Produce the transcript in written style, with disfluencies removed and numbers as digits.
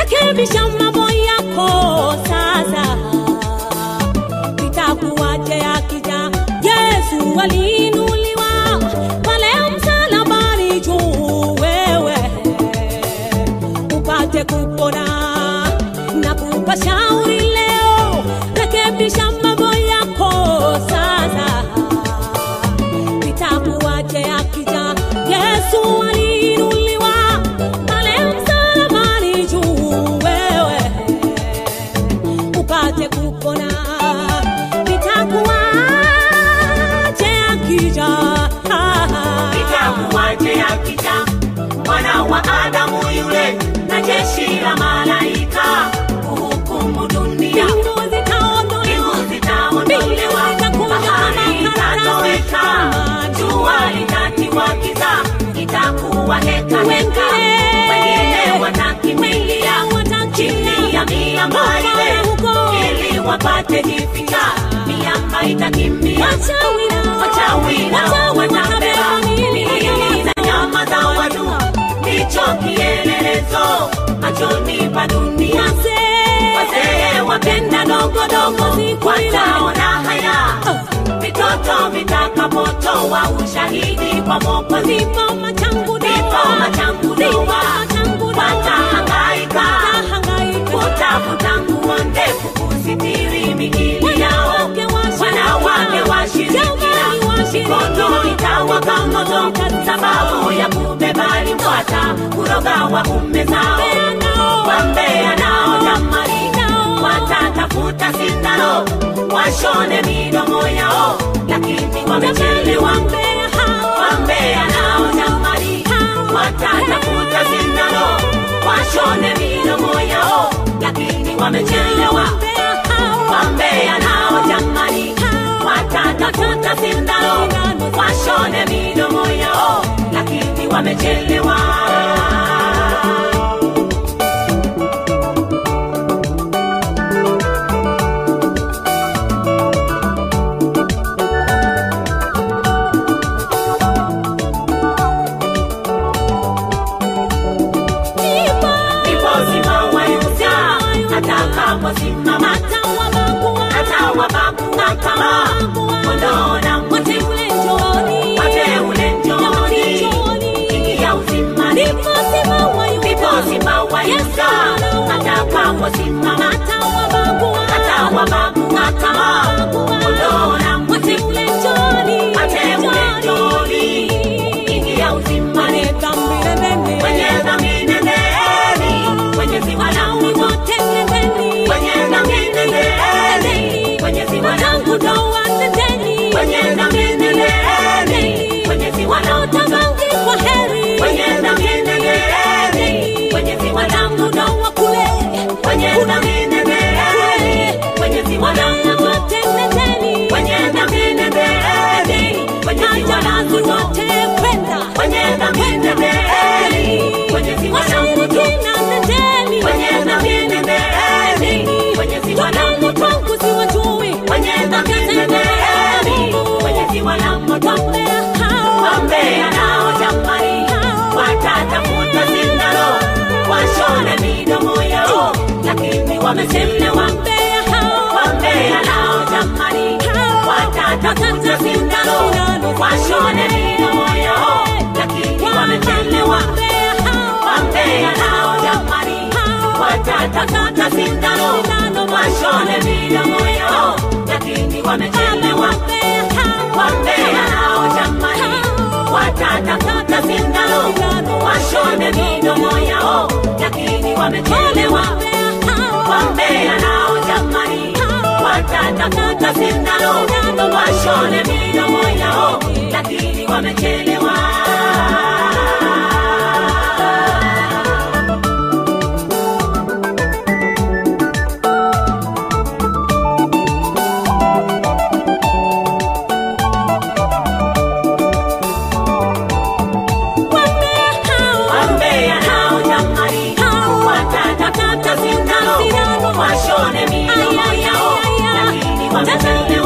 rekebisha mambo yako sasa. Itakuwaje akija Yesu aliinuliwa pale msalabani juu, wewe upate kupona na kupa shauri leo. Rekebisha mambo yako sasa. Itakuwaje akija Yesu aliinuliwa pale msalabani juu, wewe upate kupona. Itakuwaje akija mwana wa Adamu yule na jeshi la malaika kuhukumu dunia. Mbingu zitaondolewa, bahari itatoweka, jua litatiwa giza, itakuwa heka heka. Wengine watakimbilia chini ya miamba ile ili wapate jificha. Miamba itakimbia, wachawi nao watabeba miili na nyama za watu. Ndicho kielelezo machoni pa dunia. Wazee wapenda dogo dogo wataona haya, vitoto vitakapotoa ushahidi kwa Mwokozi. Ndipo machangudoa watahangaika kutafuta nguo ndefu kusitiri miili yao. Wanawake washirikina, mikono itawaka moto sababu ya kubeba limbwata kuroga waume zao. Wambea nao jamani watatafuta sindano washone midomo yao, lakini wamechelewa. Wambea nao jamani watatafuta sindano washone midomo yao, lakini wamechelewa. Wambea nao jamani watatafuta sindano washone midomo yao, lakini wamechelewa. Atakaposimama atawabagua kama kondoo na mbuzi. Wateule njooni, ingia uzimani. Ndipo simba wa Yuda atakaposimama atawabagua kama kondoo na mbuzi. Wateule njooni, ingia uzimani. Wenye dhambi nendeni, wenye ziwa langu wote nendeni. Wenye dhambi nendeni, wenye ziwa langu doa nendeni. Wenye dhambi nendeni, wenye ziwa langu tabangi kwa heri. Wenye dhambi nendeni, wenye ziwa langu doa kule. Wenye dhambi nendeni, wenye ziwa langu wote nendeni. Wenye dhambi nendeni, wenye ziwa langu wote kwenda. Wenye dhambi nendeni, wenye ziwa langu doa nendeni. Wenye dhambi nendeni, wenye ziwa langu kwangu siwajui. Wenye dhambi nendeni, wenye ziwa langu twambea. Wambea nao jamani watatafuta sindano washone midomo yao, lakini wamechelewa. Wambea nao jamani watatafuta sindano washone midomo yao, lakini wamechelewa. Wambea nao jamani watatafuta sindano washone midomo yao, lakini wamechelewa. Wambea nao jamani watatafuta sindano washone midomo yao, lakini wamechelewa. Wambea nao jamani watatafuta sindano washone midomo yao, lakini wamechelewa. Washone midomo yao, lakini wamechelewa.